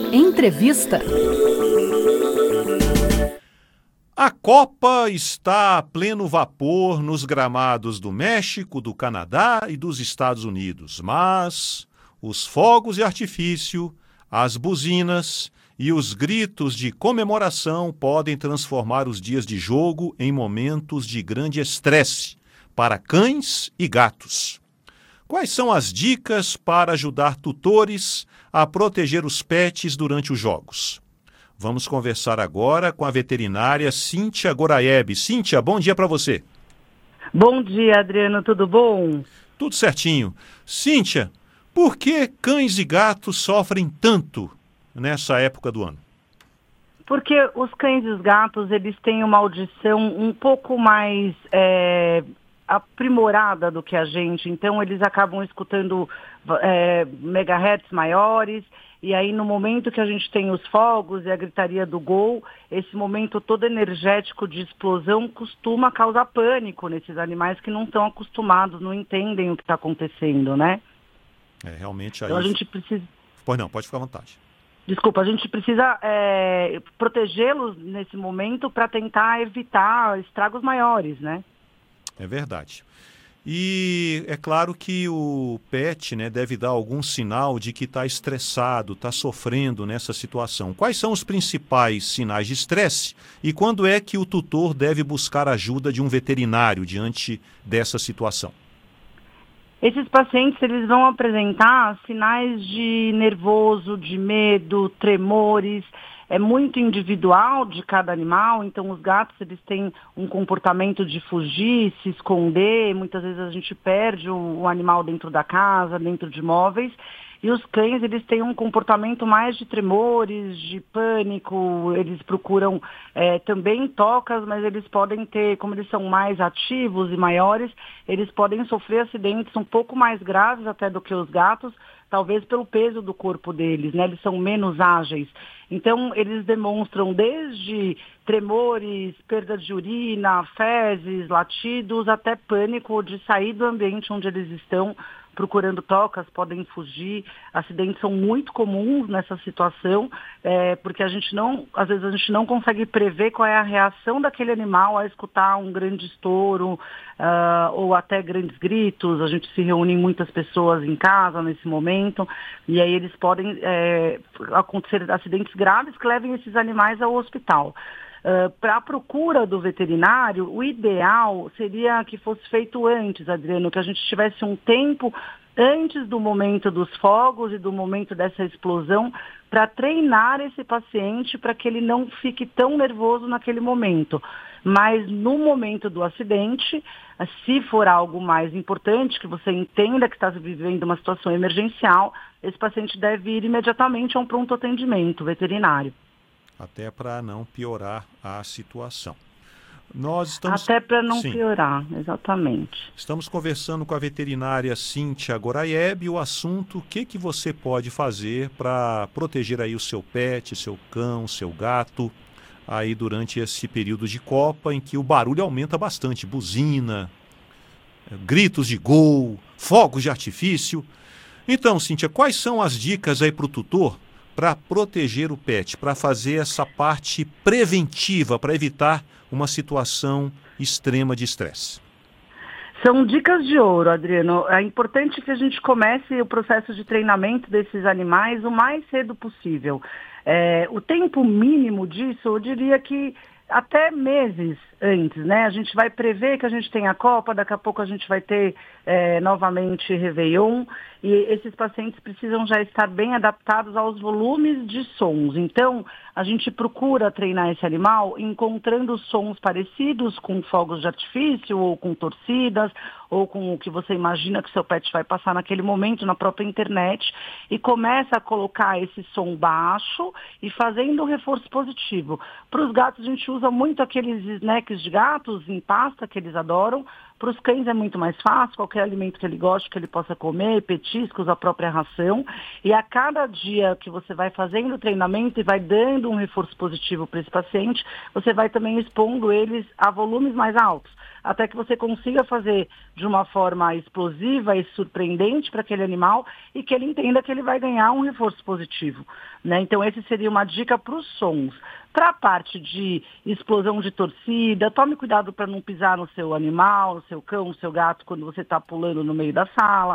Entrevista. A Copa está a pleno vapor nos gramados do México, do Canadá e dos Estados Unidos, mas os fogos de artifício, as buzinas e os gritos de comemoração podem transformar os dias de jogo em momentos de grande estresse para cães e gatos. Quais são as dicas para ajudar tutores a proteger os pets durante os jogos? Vamos conversar agora com a veterinária Cíntia Goraieb. Cíntia, bom dia para você. Bom dia, Adriano, tudo bom? Tudo certinho. Cíntia, por que cães e gatos sofrem tanto nessa época do ano? Porque os cães e os gatos, eles têm uma audição um pouco mais aprimorada do que a gente, então eles acabam escutando megahertz maiores, e aí no momento que a gente tem os fogos e a gritaria do gol, esse momento todo energético de explosão costuma causar pânico nesses animais que não estão acostumados, não entendem o que está acontecendo, né? Realmente aí... Então a gente precisa... Pois não, pode ficar à vontade. Desculpa, a gente precisa protegê-los nesse momento para tentar evitar estragos maiores, né? É verdade. E é claro que o pet, deve dar algum sinal de que está estressado, está sofrendo nessa situação. Quais são os principais sinais de estresse e quando é que o tutor deve buscar ajuda de um veterinário diante dessa situação? Esses pacientes, eles vão apresentar sinais de nervoso, de medo, tremores. É muito individual de cada animal, então os gatos, eles têm um comportamento de fugir, se esconder, muitas vezes a gente perde o animal dentro da casa, dentro de móveis, e os cães, eles têm um comportamento mais de tremores, de pânico, eles procuram também tocas, mas eles podem ter, como eles são mais ativos e maiores, eles podem sofrer acidentes um pouco mais graves até do que os gatos, talvez pelo peso do corpo deles, eles são menos ágeis. Então, eles demonstram desde tremores, perda de urina, fezes, latidos, até pânico de sair do ambiente onde eles estão, procurando tocas, podem fugir. Acidentes são muito comuns nessa situação, porque às vezes a gente não consegue prever qual é a reação daquele animal a escutar um grande estouro ou até grandes gritos. A gente se reúne muitas pessoas em casa nesse momento, e aí eles podem acontecer acidentes graves que levem esses animais ao hospital. Para a procura do veterinário, o ideal seria que fosse feito antes, Adriano, que a gente tivesse um tempo antes do momento dos fogos e do momento dessa explosão para treinar esse paciente para que ele não fique tão nervoso naquele momento. Mas no momento do acidente, se for algo mais importante, que você entenda que está vivendo uma situação emergencial, esse paciente deve ir imediatamente a um pronto atendimento veterinário. Até para não piorar a situação. Até para não piorar, exatamente. Estamos conversando com a veterinária Cíntia Goraieb e o assunto, o que você pode fazer para proteger aí o seu pet, seu cão, seu gato, aí durante esse período de Copa em que o barulho aumenta bastante, buzina, gritos de gol, fogos de artifício. Então, Cíntia, quais são as dicas aí para o tutor para proteger o pet, para fazer essa parte preventiva, para evitar uma situação extrema de estresse? São dicas de ouro, Adriano. É importante que a gente comece o processo de treinamento desses animais o mais cedo possível. O tempo mínimo disso, eu diria que até meses antes, A gente vai prever que a gente tem a Copa, daqui a pouco a gente vai ter novamente Réveillon, e esses pacientes precisam já estar bem adaptados aos volumes de sons. Então, a gente procura treinar esse animal encontrando sons parecidos com fogos de artifício, ou com torcidas, ou com o que você imagina que seu pet vai passar naquele momento na própria internet, e começa a colocar esse som baixo e fazendo um reforço positivo. Para os gatos, a gente usa muito aqueles snacks de gatos em pasta que eles adoram. Para os cães é muito mais fácil, qualquer alimento que ele goste, que ele possa comer, petiscos, a própria ração. E a cada dia que você vai fazendo o treinamento e vai dando um reforço positivo para esse paciente, você vai também expondo eles a volumes mais altos. até que você consiga fazer de uma forma explosiva e surpreendente para aquele animal e que ele entenda que ele vai ganhar um reforço positivo, né? Então, esse seria uma dica para os sons. Para a parte de explosão de torcida, tome cuidado para não pisar no seu animal, no seu cão, no seu gato, quando você está pulando no meio da sala.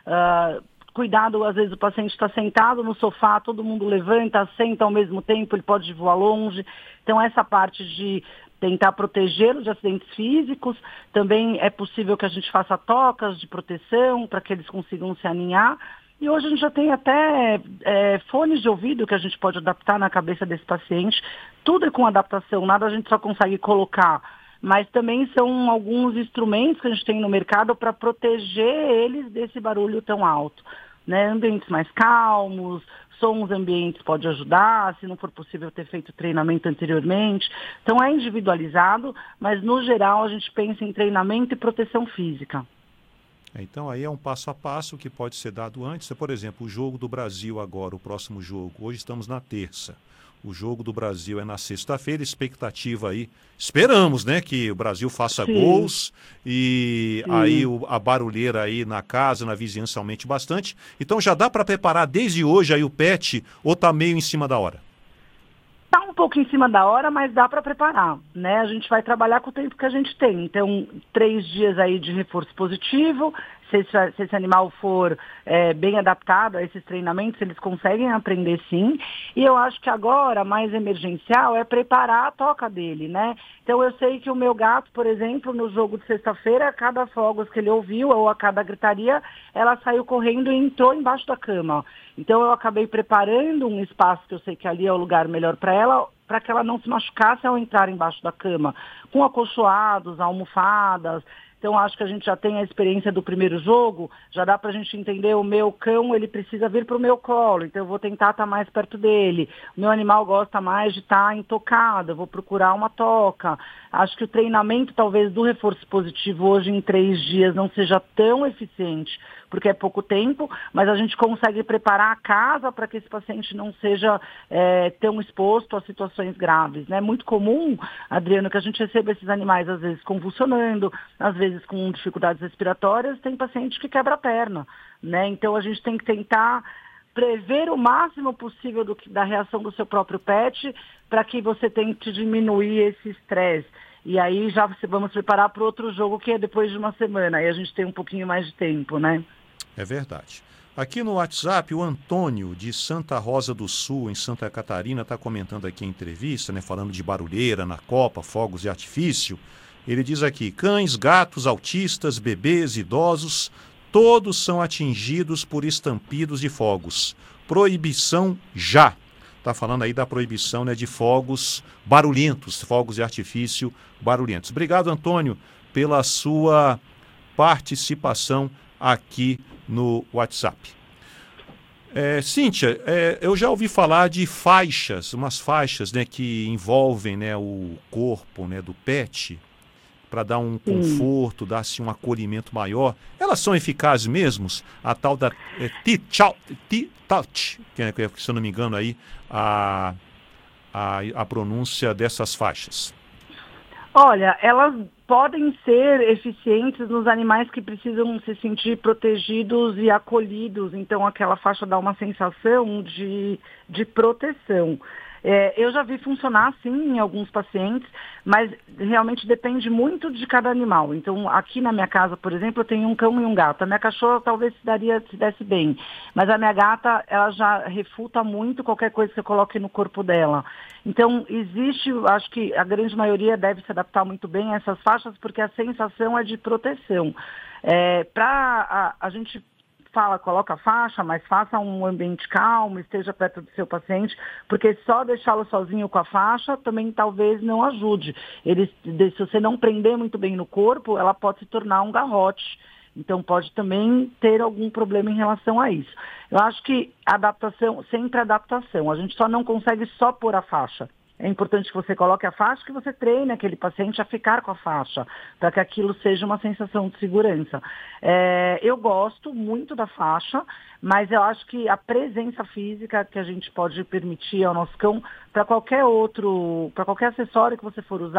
Cuidado, às vezes o paciente está sentado no sofá, todo mundo levanta, senta ao mesmo tempo, ele pode voar longe. Então, essa parte de tentar protegê-lo de acidentes físicos, também é possível que a gente faça tocas de proteção para que eles consigam se aninhar. E hoje a gente já tem até fones de ouvido que a gente pode adaptar na cabeça desse paciente. Tudo é com adaptação, nada a gente só consegue colocar. Mas também são alguns instrumentos que a gente tem no mercado para proteger eles desse barulho tão alto, né? Ambientes mais calmos, sons ambientes pode ajudar, se não for possível ter feito treinamento anteriormente. Então é individualizado, mas no geral a gente pensa em treinamento e proteção física. Então aí é um passo a passo que pode ser dado antes. Por exemplo, o jogo do Brasil agora, o próximo jogo. Hoje estamos na terça. O jogo do Brasil é na sexta-feira. Expectativa aí. Esperamos, né, que o Brasil faça gols e aí a barulheira aí na casa, na vizinhança aumente bastante. Então já dá para preparar desde hoje aí o pet ou tá meio em cima da hora? Tá um pouco em cima da hora, mas dá para preparar, né? A gente vai trabalhar com o tempo que a gente tem. Então, 3 dias aí de reforço positivo. Se esse animal for bem adaptado a esses treinamentos, eles conseguem aprender sim. E eu acho que agora, mais emergencial, é preparar a toca dele, né? Então, eu sei que o meu gato, por exemplo, no jogo de sexta-feira, a cada fogos que ele ouviu, ou a cada gritaria, ela saiu correndo e entrou embaixo da cama. Então, eu acabei preparando um espaço que eu sei que ali é o lugar melhor para ela, para que ela não se machucasse ao entrar embaixo da cama, com acolchoados, almofadas. Então, acho que a gente já tem a experiência do primeiro jogo, já dá para a gente entender, o meu cão, ele precisa vir para o meu colo, então eu vou tentar estar mais perto dele. O meu animal gosta mais de estar intocado, eu vou procurar uma toca. Acho que o treinamento, talvez, do reforço positivo hoje em 3 dias não seja tão eficiente, porque é pouco tempo, mas a gente consegue preparar a casa para que esse paciente não seja tão exposto a situações graves. É muito comum, Adriano, que a gente receba esses animais, às vezes, convulsionando, às vezes com dificuldades respiratórias, tem paciente que quebra a perna, né? Então, a gente tem que tentar prever o máximo possível da reação do seu próprio pet para que você tente diminuir esse estresse. E aí já vamos preparar para o outro jogo, que é depois de uma semana. Aí a gente tem um pouquinho mais de tempo, né? É verdade. Aqui no WhatsApp, o Antônio, de Santa Rosa do Sul, em Santa Catarina, está comentando aqui a entrevista, né, falando de barulheira na Copa, fogos de artifício. Ele diz aqui, cães, gatos, autistas, bebês, idosos, todos são atingidos por estampidos de fogos. Proibição já. Está falando aí da proibição, né, de fogos barulhentos, fogos de artifício barulhentos. Obrigado, Antônio, pela sua participação aqui no WhatsApp. Cíntia, eu já ouvi falar de faixas, umas faixas, né, que envolvem, né, o corpo, né, do pet, para dar um conforto, dar assim, um acolhimento maior. Elas são eficazes mesmo? A tal da T-Touch, que se eu não me engano aí, a pronúncia dessas faixas. Olha, elas podem ser eficientes nos animais que precisam se sentir protegidos e acolhidos. Então, aquela faixa dá uma sensação de proteção. Eu já vi funcionar, sim, em alguns pacientes, mas realmente depende muito de cada animal. Então, aqui na minha casa, por exemplo, eu tenho um cão e um gato. A minha cachorra talvez se desse bem, mas a minha gata, ela já refuta muito qualquer coisa que eu coloque no corpo dela. Então, acho que a grande maioria deve se adaptar muito bem a essas faixas, porque a sensação é de proteção. A gente coloca a faixa, mas faça um ambiente calmo, esteja perto do seu paciente, porque só deixá-lo sozinho com a faixa também talvez não ajude. Se você não prender muito bem no corpo, ela pode se tornar um garrote. Então pode também ter algum problema em relação a isso. Eu acho que sempre adaptação. A gente só não consegue só pôr a faixa. É importante que você coloque a faixa, que você treine aquele paciente a ficar com a faixa, para que aquilo seja uma sensação de segurança. Eu gosto muito da faixa, mas eu acho que a presença física que a gente pode permitir ao nosso cão, para qualquer acessório que você for usar,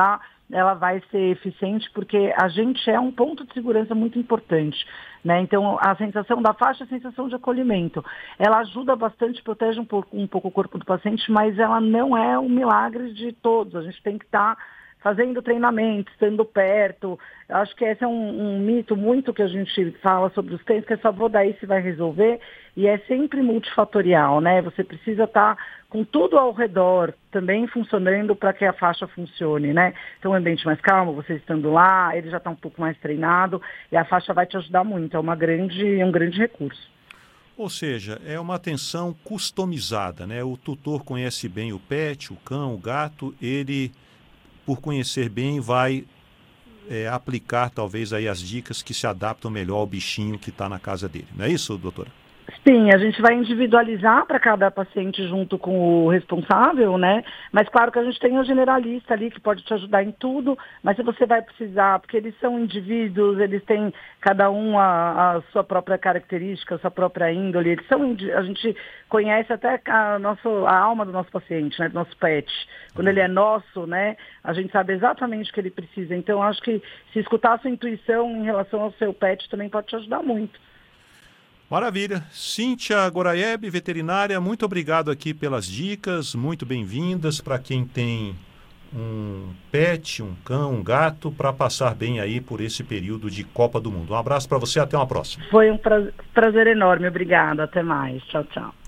ela vai ser eficiente, porque a gente é um ponto de segurança muito importante, né? Então, a sensação da faixa é a sensação de acolhimento. Ela ajuda bastante, protege um pouco o corpo do paciente, mas ela não é o milagre de todos. A gente tem que estar fazendo treinamento, estando perto. Eu acho que esse é um mito muito que a gente fala sobre os cães, que é só vou daí se vai resolver, e é sempre multifatorial, né? Você precisa estar com tudo ao redor também funcionando para que a faixa funcione, né? Então, um ambiente mais calmo, você estando lá, ele já está um pouco mais treinado, e a faixa vai te ajudar muito, é um grande recurso. Ou seja, é uma atenção customizada, né? O tutor conhece bem o pet, o cão, o gato, ele, por conhecer bem, vai aplicar talvez aí as dicas que se adaptam melhor ao bichinho que está na casa dele. Não é isso, doutora? Sim, a gente vai individualizar para cada paciente junto com o responsável, né? Mas claro que a gente tem um generalista ali que pode te ajudar em tudo, mas se você vai precisar, porque eles são indivíduos, eles têm cada um a sua própria característica, a sua própria índole, a gente conhece até a alma do nosso paciente, né? Do nosso pet. Quando ele é nosso, né? A gente sabe exatamente o que ele precisa. Então, acho que se escutar a sua intuição em relação ao seu pet também pode te ajudar muito. Maravilha. Cíntia Goraieb, veterinária, muito obrigado aqui pelas dicas, muito bem-vindas para quem tem um pet, um cão, um gato, para passar bem aí por esse período de Copa do Mundo. Um abraço para você, até uma próxima. Foi um prazer enorme, obrigada, até mais, tchau, tchau.